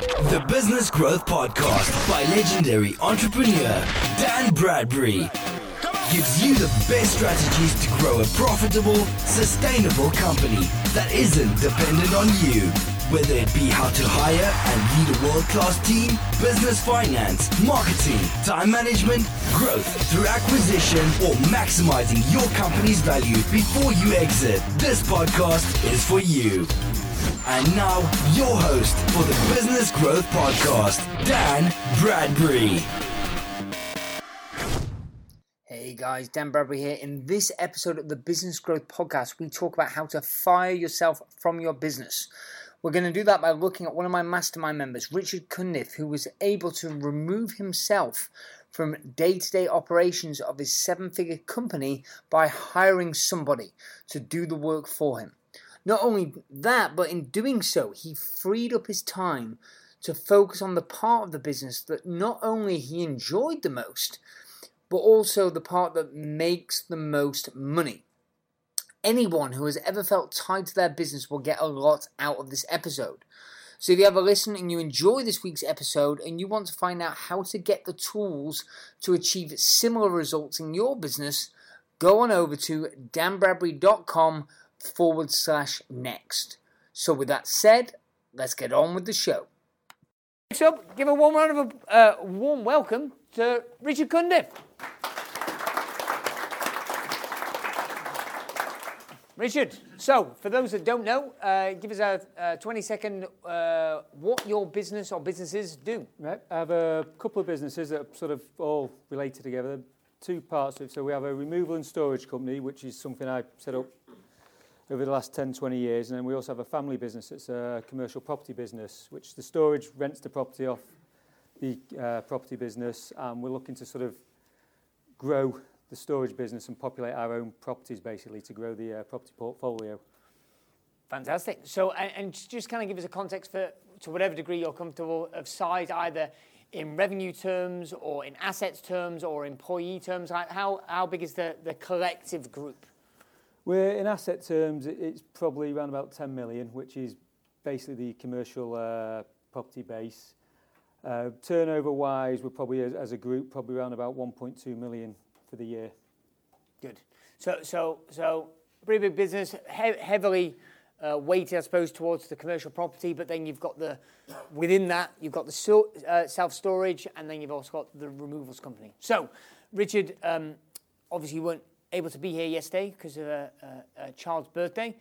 The Business Growth Podcast by legendary entrepreneur Dan Bradbury gives you the best strategies to grow a profitable, sustainable company that isn't dependent on you. Whether it be how to hire and lead a world-class team, business finance, marketing, time management, growth through acquisition, or maximizing your company's value before you exit, this podcast is for you. And now, your host for the Business Growth Podcast, Dan Bradbury. Hey guys, Dan Bradbury here. In this episode of the Business Growth Podcast, we talk about how to fire yourself from your business. We're going to do that by looking at one of my mastermind members, Richard Cundiff, who was able to remove himself from day-to-day operations of his seven-figure company by hiring somebody to do the work for him. Not only that, but in doing so, he freed up his time to focus on the part of the business that not only he enjoyed the most, but also the part that makes the most money. Anyone who has ever felt tied to their business will get a lot out of this episode. So if you have a listen and you enjoy this week's episode and you want to find out how to get the tools to achieve similar results in your business, go on over to danbradbury.com/next. So with that said, let's get on with the show. Next up, give a warm round of warm welcome to Richard Cundiff. Richard, so for those that don't know, give us a 20-second what your business or businesses do. Right. I have a couple of businesses that are sort of all related together. Two parts of it. So we have a removal and storage company, which is something I set up over the last 10, 20 years. And then we also have a family business. It's a commercial property business, which the storage rents the property off the property business. And we're looking to sort of grow the storage business and populate our own properties, basically, to grow the property portfolio. Fantastic. So, and just kind of give us a context for, to whatever degree you're comfortable, of size, either in revenue terms or in assets terms or employee terms. How big is the collective group? We're in asset terms, it's probably around about 10 million, which is basically the commercial property base. Turnover-wise, we're probably, as a group, probably around about 1.2 million for the year. Good. So pretty big business, heavily weighted, I suppose, towards the commercial property, but then you've got within that, you've got the self-storage, and then you've also got the removals company. So, Richard, obviously you weren't able to be here yesterday because of a child's birthday.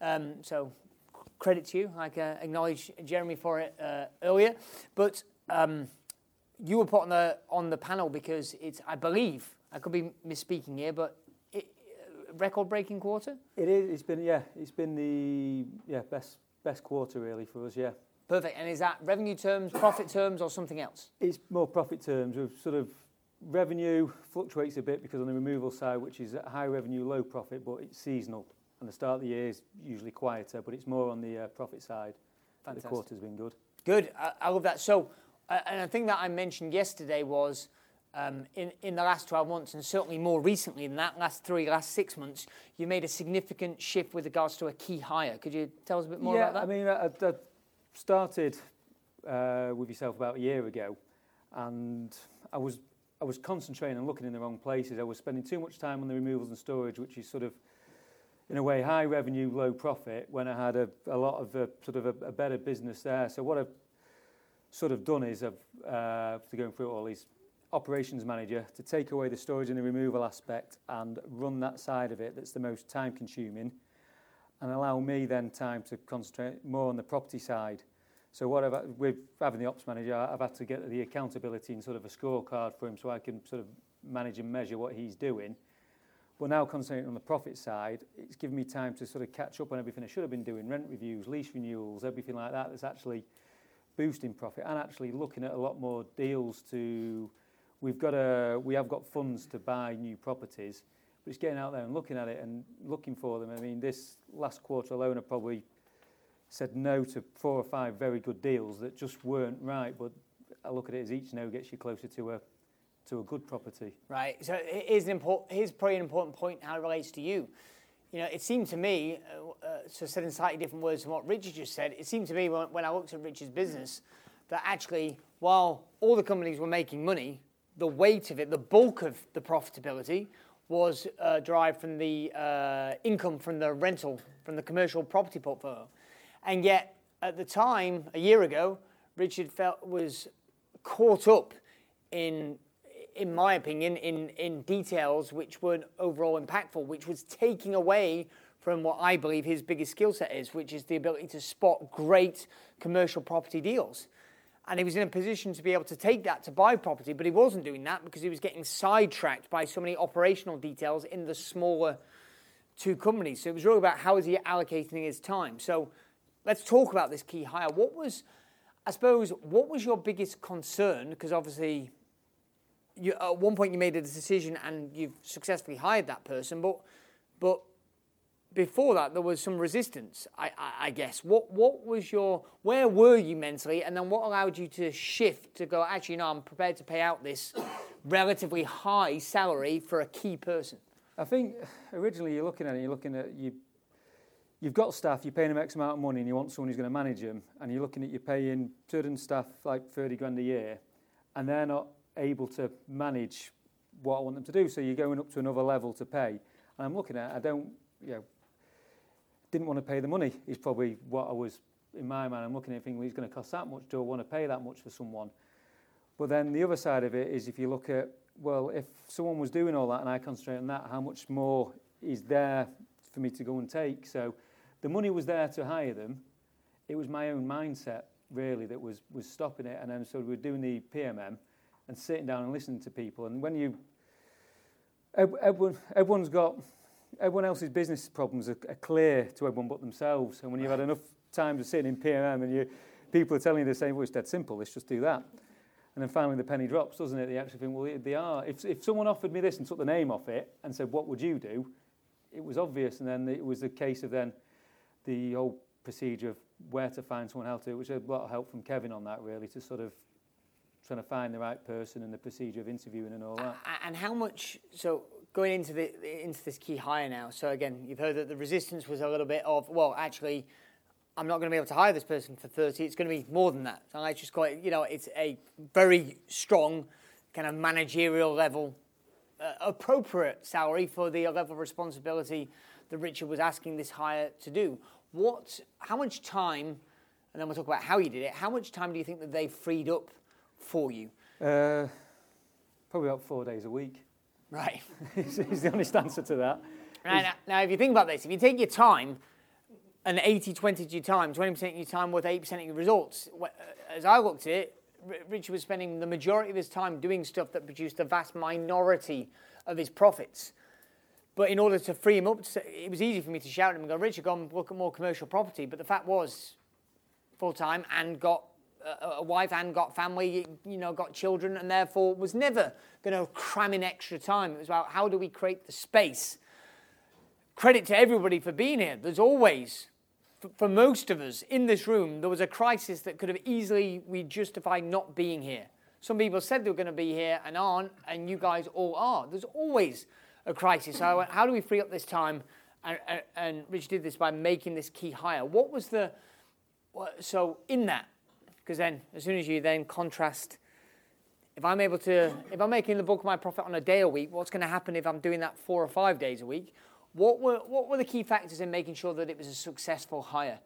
So credit to you. I acknowledge Jeremy for it earlier. But you were put on the panel because it's, I believe, I could be misspeaking here, but record-breaking quarter? It is. It's been the best quarter really for us. Yeah. Perfect. And is that revenue terms, profit terms, or something else? It's more profit terms. We've sort of revenue fluctuates a bit because on the removal side, which is high revenue, low profit, but it's seasonal. And the start of the year is usually quieter, but it's more on the profit side. Fantastic. The quarter's been good. Good. I love that. So, and I think that I mentioned yesterday was in the last 12 months, and certainly more recently than that, last 6 months, you made a significant shift with regards to a key hire. Could you tell us a bit more about that? I mean, I started with yourself about a year ago, and I was concentrating and looking in the wrong places. I was spending too much time on the removals and storage, which is sort of, in a way, high revenue, low profit, when I had a lot of a better business there. So what I've sort of done is after going through all these operations manager to take away the storage and the removal aspect and run that side of it that's the most time consuming and allow me then time to concentrate more on the property side. So with having the ops manager, I've had to get the accountability and sort of a scorecard for him so I can sort of manage and measure what he's doing. But now concentrating on the profit side, it's given me time to sort of catch up on everything I should have been doing, rent reviews, lease renewals, everything like that that's actually boosting profit and actually looking at a lot more deals to... We have got funds to buy new properties, but it's getting out there and looking at it and looking for them. I mean, this last quarter alone, I probably said no to 4 or 5 very good deals that just weren't right. But I look at it as each no gets you closer to a good property. Right. So here's probably an important point how it relates to you. You know, it seemed to me, so said in slightly different words from what Richard just said, it seemed to me when I looked at Richard's business, that actually, while all the companies were making money, the weight of it, the bulk of the profitability was derived from the income from the rental, from the commercial property portfolio. And yet, at the time, a year ago, Richard was caught up in my opinion, in details which weren't overall impactful, which was taking away from what I believe his biggest skill set is, which is the ability to spot great commercial property deals. And he was in a position to be able to take that to buy property, but he wasn't doing that because he was getting sidetracked by so many operational details in the smaller two companies. So it was really about how is he allocating his time. So let's talk about this key hire. What was your biggest concern? Because obviously, at one point you made a decision and you've successfully hired that person, but before that there was some resistance, I guess. Where were you mentally, and then what allowed you to shift to go, actually, no, I'm prepared to pay out this relatively high salary for a key person? I think originally you've got staff, you're paying them X amount of money and you want someone who's going to manage them, and you're looking at you paying certain staff like 30 grand a year, and they're not able to manage what I want them to do, so you're going up to another level to pay. And I'm looking at it, didn't want to pay the money is probably what I was, in my mind, I'm looking at thinking, well, it's going to cost that much, do I want to pay that much for someone? But then the other side of it is if you look at, well, if someone was doing all that and I concentrate on that, how much more is there for me to go and take? So the money was there to hire them. It was my own mindset, really, that was stopping it. And then so we were doing the PMM and sitting down and listening to people. And when everyone else's business problems are clear to everyone but themselves. And when you've had enough time to sit in PMM and people are telling you the same, well, it's dead simple, let's just do that. And then finally the penny drops, doesn't it? You actually think, well, they are. If someone offered me this and took the name off it and said, what would you do? It was obvious. And then it was a case of then the whole procedure of where to find someone, how to, which had a lot of help from Kevin on that, really, to sort of trying to find the right person and the procedure of interviewing and all that. And how much, so going into this key hire now, so again, you've heard that the resistance was a little bit of, well, actually, I'm not going to be able to hire this person for 30, it's going to be more than that. So I just got, it's a very strong kind of managerial level, appropriate salary for the level of responsibility that Richard was asking this hire to do. How much time, and then we'll talk about how you did it, how much time do you think that they freed up for you? Probably about 4 days a week. Right. is the honest answer to that. Right, now, if you think about this, if you take your time, an 80-20 to your time, 20% of your time worth 8% of your results, as I looked at it, Richard was spending the majority of his time doing stuff that produced a vast minority of his profits. But in order to free him up, it was easy for me to shout at him and go, Richard, go and look at more commercial property. But the fact was, full-time and got a wife and got family, got children, and therefore was never going to cram in extra time. It was about how do we create the space. Credit to everybody for being here. There's always, for most of us in this room, there was a crisis that could have easily, we justified not being here. Some people said they were going to be here and aren't, and you guys all are. There's always a crisis. So I went, how do we free up this time? And Rich did this by making this key hire. What was so in that, because then as soon as you then contrast, if I'm making the bulk of my profit on a day a week, what's going to happen if I'm doing that 4 or 5 days a week? What were the key factors in making sure that it was a successful hire?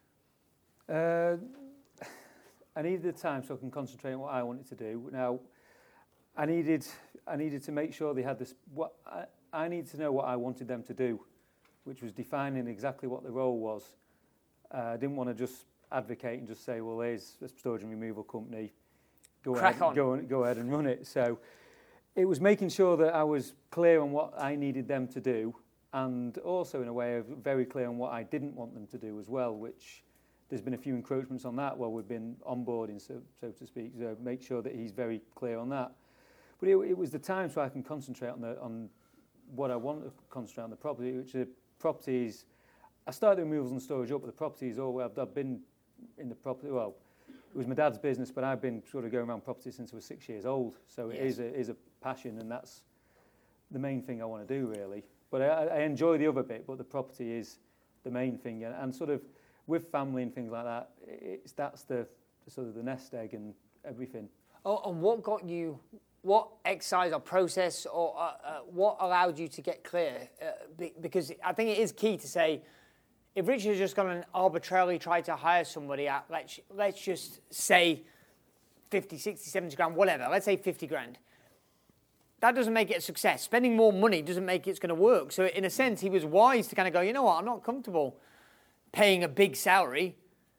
I needed the time so I can concentrate on what I wanted to do. Now, I needed to make sure they had this. I needed to know what I wanted them to do, which was defining exactly what the role was. I didn't want to just advocate and just say, well, there's a storage and removal company. Go ahead and run it. So it was making sure that I was clear on what I needed them to do, and also in a way of very clear on what I didn't want them to do as well, which there's been a few encroachments on that while we've been onboarding, so to speak. So make sure that he's very clear on that. But it was the time so I can concentrate on what I want to concentrate on, the property, which the properties. I started removals and storage up, but the properties I've been in the property. Well, it was my dad's business, but I've been sort of going around property since I was 6 years old. So it is a passion, and that's the main thing I want to do, really. But I enjoy the other bit, but the property is the main thing, and sort of with family and things like that, that's the sort of the nest egg and everything. Oh, and what exercise or process or what allowed you to get clear? Because I think it is key to say, if Richard's just gone and arbitrarily tried to hire somebody at, let's just say 50, 60, 70 grand, whatever, let's say 50 grand. That doesn't make it a success. Spending more money doesn't make it's going to work. So in a sense, he was wise to kind of go, you know what, I'm not comfortable paying a big salary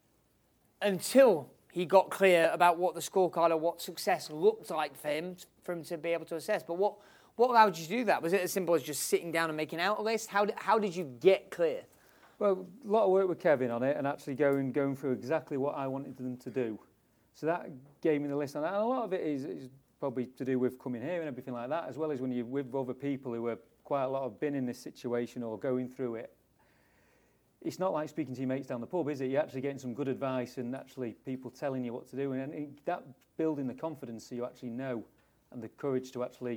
until he got clear about what the scorecard or what success looked like for him to be able to assess. But what allowed you to do that? Was it as simple as just sitting down and making out a list? How did you get clear? Well, a lot of work with Kevin on it and actually going through exactly what I wanted them to do. So that gave me the list on that. And a lot of it is probably to do with coming here and everything like that, as well as when you're with other people who are quite a lot have been in this situation or going through it. It's not like speaking to your mates down the pub, is it? You're actually getting some good advice and actually people telling you what to do. And that building the confidence so you actually know and the courage to actually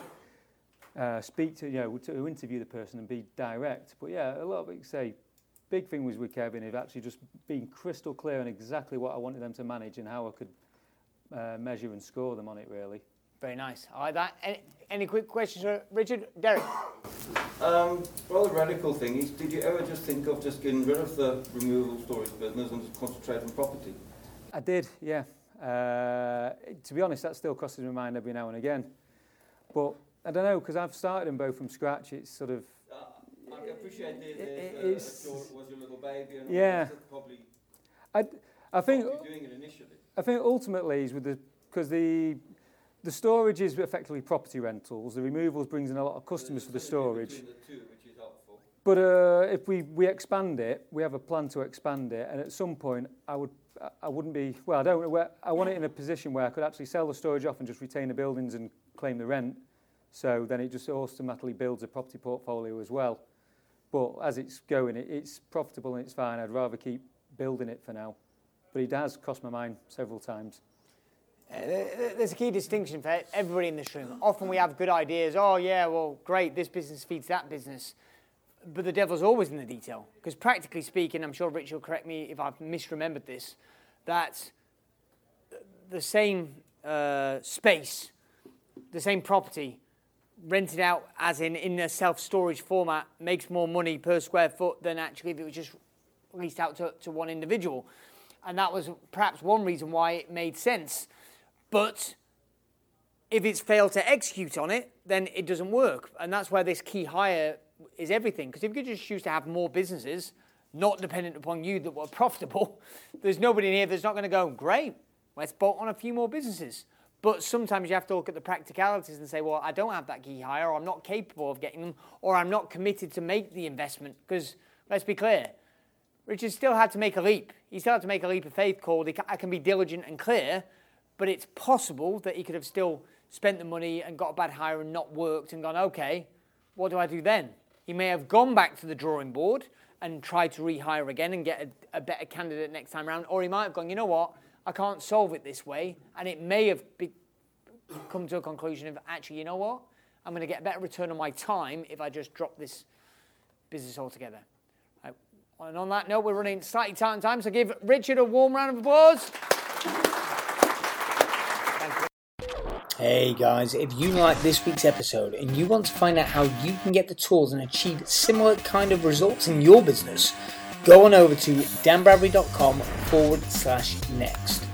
speak to, to interview the person and be direct. But yeah, a lot of it, say, big thing was with Kevin, of actually just being crystal clear on exactly what I wanted them to manage and how I could measure and score them on it, really. Very nice. I like that. Any quick questions for Richard? Derek? Well, the radical thing is, did you ever just think of just getting rid of the removal storage business and just concentrate on property? I did, yeah. To be honest, that still crosses my mind every now and again. But I don't know, because I've started them both from scratch. It's sort of... I appreciate it was your little baby and yeah. probably I think doing it initially. I think ultimately is because the storage is effectively property rentals. The removals brings in a lot of customers for the storage. Between the two, which is helpful. But if we expand it, we have a plan to expand it, and at some point I wouldn't be, well, I don't know where, I want it in a position where I could actually sell the storage off and just retain the buildings and claim the rent. So then it just automatically builds a property portfolio as well. But as it's going, it's profitable and it's fine. I'd rather keep building it for now. But it has crossed my mind several times. There's a key distinction for everybody in this room. Often we have good ideas. Oh, yeah, well, great, this business feeds that business. But the devil's always in the detail. Because practically speaking, I'm sure Rich will correct me if I've misremembered this, that the same space, the same property, rented out as in a self-storage format makes more money per square foot than actually if it was just leased out to one individual. And that was perhaps one reason why it made sense. But if it's failed to execute on it, then it doesn't work. And that's where this key hire is everything. Because if you just choose to have more businesses, not dependent upon you that were profitable, there's nobody in here that's not going to go, great, let's bolt on a few more businesses. But sometimes you have to look at the practicalities and say, well, I don't have that key hire, or I'm not capable of getting them, or I'm not committed to make the investment. Because let's be clear, Richard still had to make a leap. He still had to make a leap of faith called, I can be diligent and clear, but it's possible that he could have still spent the money and got a bad hire and not worked and gone, okay, what do I do then? He may have gone back to the drawing board and tried to rehire again and get a better candidate next time around, or he might have gone, you know what, I can't solve it this way, and it may have come to a conclusion of, actually, you know what, I'm going to get a better return on my time if I just drop this business altogether. Right. And on that note, we're running slightly tight on time, so give Richard a warm round of applause. Hey guys, if you like this week's episode and you want to find out how you can get the tools and achieve similar kind of results in your business, go on over to danbradbury.com/next.